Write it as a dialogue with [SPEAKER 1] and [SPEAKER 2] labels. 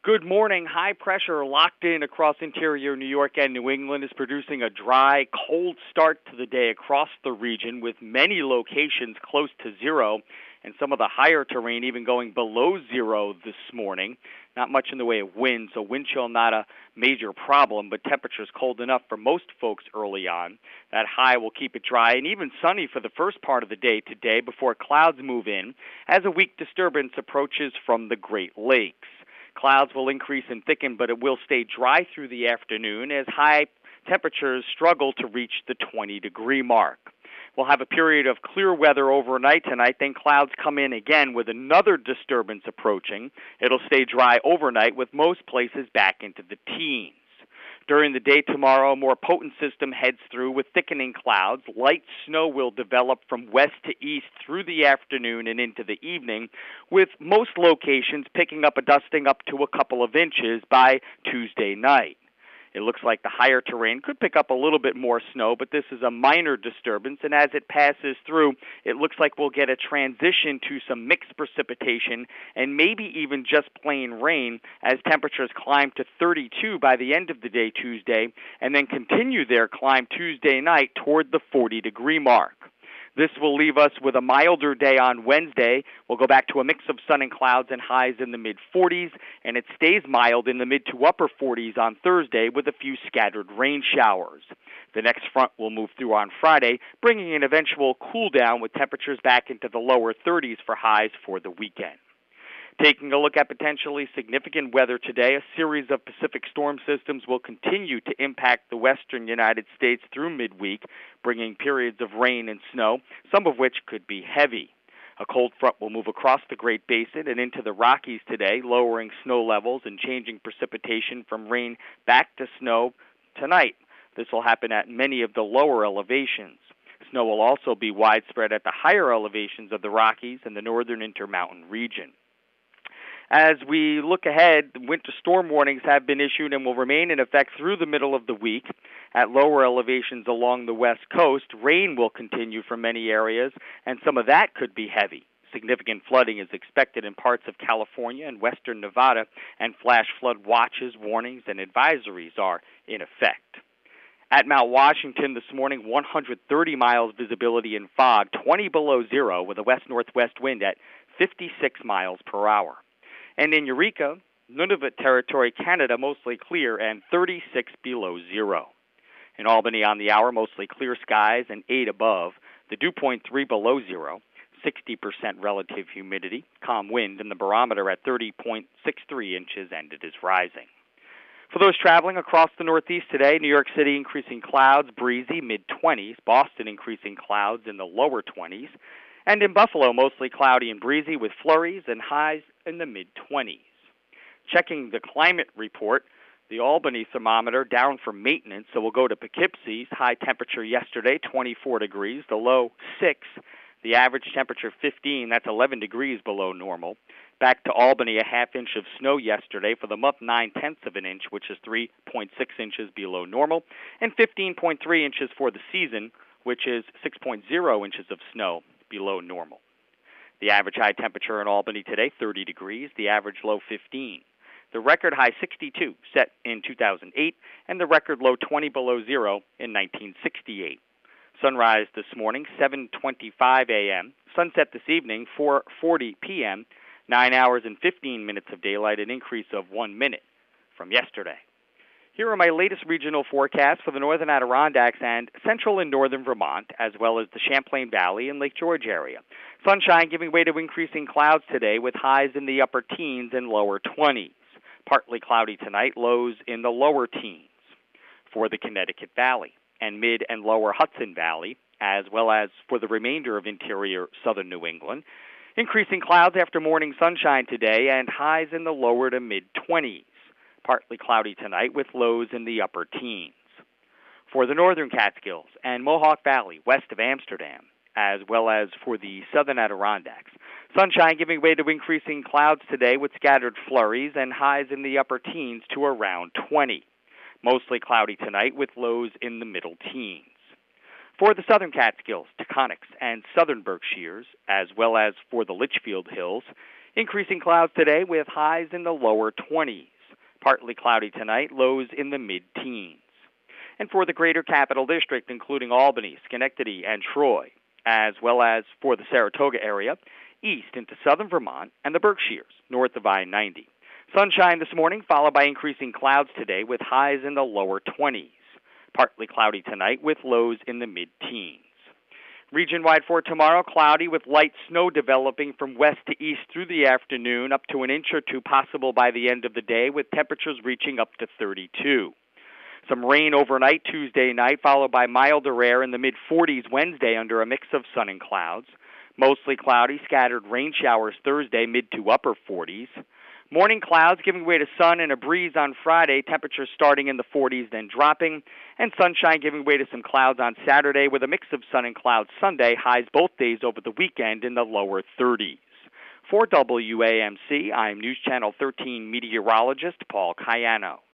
[SPEAKER 1] Good morning. High pressure locked in across interior New York and New England is producing a dry, cold start to the day across the region, with many locations close to zero and some of the higher terrain even going below zero this morning. Not much in the way of wind, so wind chill not a major problem, but temperatures cold enough for most folks early on. That high will keep it dry and even sunny for the first part of the day today before clouds move in as a weak disturbance approaches from the Great Lakes. Clouds will increase and thicken, but it will stay dry through the afternoon as high temperatures struggle to reach the 20-degree mark. We'll have a period of clear weather overnight tonight, then clouds come in again with another disturbance approaching. It'll stay dry overnight with most places back into the teens. During the day tomorrow, a more potent system heads through with thickening clouds. Light snow will develop from west to east through the afternoon and into the evening, with most locations picking up a dusting up to a couple of inches by Tuesday night. It looks like the higher terrain could pick up a little bit more snow, but this is a minor disturbance, and as it passes through, it looks like we'll get a transition to some mixed precipitation and maybe even just plain rain as temperatures climb to 32 by the end of the day Tuesday and then continue their climb Tuesday night toward the 40-degree mark. This will leave us with a milder day on Wednesday. We'll go back to a mix of sun and clouds and highs in the mid-40s, and it stays mild in the mid to upper 40s on Thursday with a few scattered rain showers. The next front will move through on Friday, bringing an eventual cool down with temperatures back into the lower 30s for highs for the weekend. Taking a look at potentially significant weather today, a series of Pacific storm systems will continue to impact the western United States through midweek, bringing periods of rain and snow, some of which could be heavy. A cold front will move across the Great Basin and into the Rockies today, lowering snow levels and changing precipitation from rain back to snow tonight. This will happen at many of the lower elevations. Snow will also be widespread at the higher elevations of the Rockies and the northern Intermountain region. As we look ahead, winter storm warnings have been issued and will remain in effect through the middle of the week. At lower elevations along the west coast, rain will continue for many areas, and some of that could be heavy. Significant flooding is expected in parts of California and western Nevada, and flash flood watches, warnings, and advisories are in effect. At Mount Washington this morning, 130 miles visibility in fog, 20 below zero, with a west-northwest wind at 56 miles per hour. And in Eureka, Nunavut Territory, Canada, mostly clear and 36 below zero. In Albany on the hour, mostly clear skies and 8 above. The dew point 3 below zero, 60% relative humidity, calm wind, and the barometer at 30.63 inches, and it is rising. For those traveling across the Northeast today, New York City increasing clouds, breezy, mid-20s. Boston increasing clouds in the lower 20s. And in Buffalo, mostly cloudy and breezy with flurries and highs in the mid-20s. Checking the climate report, the Albany thermometer down for maintenance, so we'll go to Poughkeepsie's. High temperature yesterday, 24 degrees, the low 6. The average temperature 15, that's 11 degrees below normal. Back to Albany, a half inch of snow yesterday for the month, 9/10 of an inch, which is 3.6 inches below normal, and 15.3 inches for the season, which is 6.0 inches of snow below normal. The average high temperature in Albany today, 30 degrees, the average low 15. The record high 62 set in 2008, and the record low 20 below zero in 1968. Sunrise this morning, 7:25 a.m. Sunset this evening, 4:40 p.m., 9 hours and 15 minutes of daylight, an increase of 1 minute from yesterday. Here are my latest regional forecasts for the northern Adirondacks and central and northern Vermont, as well as the Champlain Valley and Lake George area. Sunshine giving way to increasing clouds today with highs in the upper teens and lower 20s. Partly cloudy tonight, lows in the lower teens. For the Connecticut Valley and mid and lower Hudson Valley, as well as for the remainder of interior southern New England, increasing clouds after morning sunshine today and highs in the lower to mid-20s. Partly cloudy tonight with lows in the upper teens. For the northern Catskills and Mohawk Valley west of Amsterdam, as well as for the southern Adirondacks, sunshine giving way to increasing clouds today with scattered flurries and highs in the upper teens to around 20. Mostly cloudy tonight with lows in the middle teens. For the southern Catskills, Taconics, and southern Berkshires, as well as for the Litchfield Hills, Increasing clouds today with highs in the lower 20s. Partly cloudy tonight, lows in the mid-teens. And for the greater capital district, including Albany, Schenectady, and Troy, as well as for the Saratoga area, east into southern Vermont and the Berkshires, north of I-90. Sunshine this morning, followed by increasing clouds today with highs in the lower 20s. Partly cloudy tonight with lows in the mid-teens. Region-wide for tomorrow, cloudy with light snow developing from west to east through the afternoon, up to an inch or two possible by the end of the day, with temperatures reaching up to 32. Some rain overnight Tuesday night, followed by milder air in the mid-40s Wednesday under a mix of sun and clouds. Mostly cloudy, scattered rain showers Thursday, mid to upper 40s. Morning clouds giving way to sun and a breeze on Friday, temperatures starting in the 40s, then dropping, and sunshine giving way to some clouds on Saturday with a mix of sun and clouds Sunday, highs both days over the weekend in the lower 30s. For WAMC, I'm News Channel 13 meteorologist Paul Cayano.